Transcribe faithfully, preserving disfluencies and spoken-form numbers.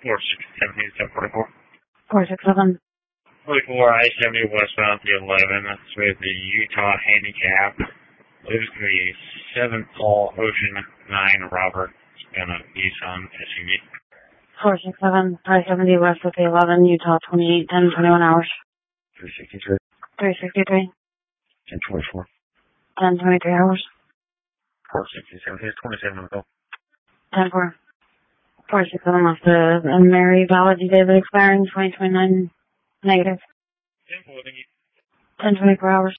four six seven, ten forty-four. four six seven. forty-four, I seventy westbound the eleven. That's with the Utah handicap. I believe it's going to be seven Paul Ocean nine Robert. It's going to be some S U V. four six seven, I seventy west with the eleven, Utah twenty-eight, ten twenty-one hours. three sixty-three. three sixty-three. ten twenty-four. ten twenty-three hours. four sixty-seven. Here's twenty-seven on the call. ten four. four six seven left the Mary Valid David expiring twenty twenty-nine negative. ten four, thank you. ten twenty-four hours.